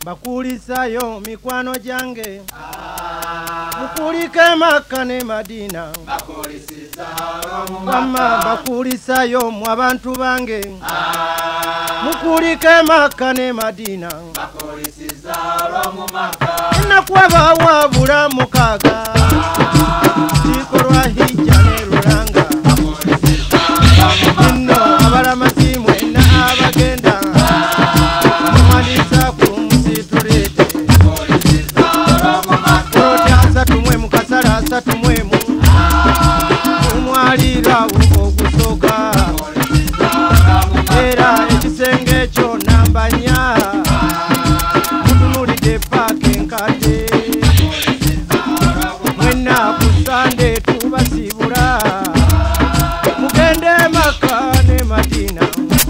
bakulisayo mikwano jange mukulike Makka ne Madina Wamma bakulisayo mu abantu bange mukulike Makka ne Madina nakwaba wabula mukaga tikorwa hijja ne Lulanga inno abalamazi mwenna abagenda mumalisa ku musiturete tumwe mukasala satumwemu umwalira ogusooka era ekisenge kyo nambanya mutunulidde paaka enkadde mwenna ku Sande tubasibula mugende Makka ne Madina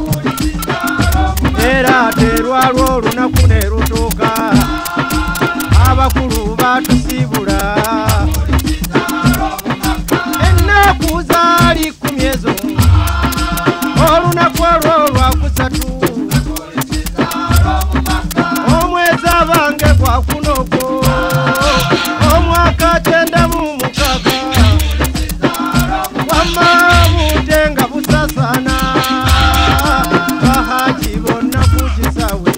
era terwalwo olunaku ne lutuuka abakulu batusibula ennaku zaali 10 ezo olunaku olwo lwakusatu omwezi abange gwakunoko omwaka 96 wamma budde nga busasana bahaji bonna kukisawe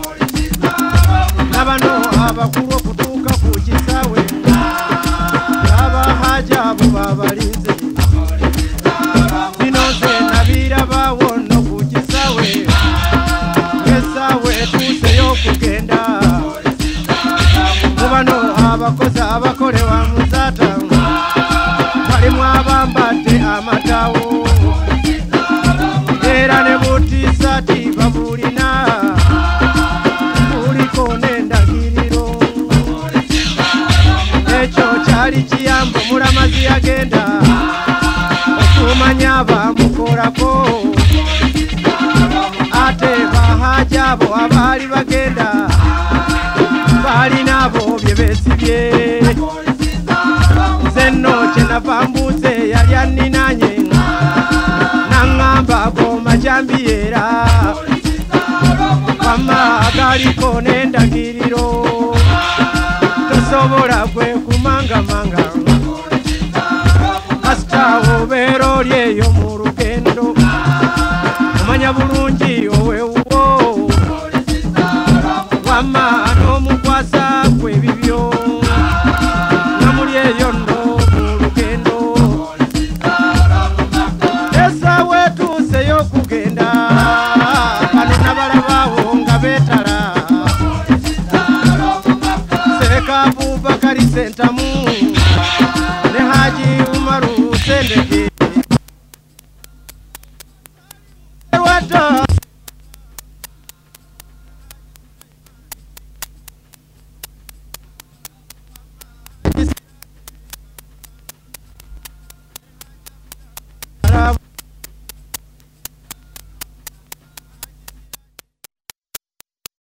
nabano abakulu okutuuka ku kisawe abahaji abo babalinze bino nze nabirabawo no ku kisawe esawe tuuseyo okugenda mu bano abakozi abakolewa muzaata balimu abambadde amatawo era ne butisaati babulina buliko n'endagiriro ekyo kyali kiyamba omulamazi yagenda okumanya bamukolako ate bahaji abo abaali bagenda balina abo bye beesibye nze nno kyenava mbuuze yali anninanye naŋŋamba ago majambiyeera wamma agaliko n'endagiriro tosobola gwe kumangamanga kasita obeera oli eyo mu lugendo omanya bulungi owewuwo wamma n'omukwasa kw'ebibyo namuli eyo nno mu lugendo esaawa etuuseyo okugenda bano nabalabaawo nga beetala Seeka Abubakari Sentamu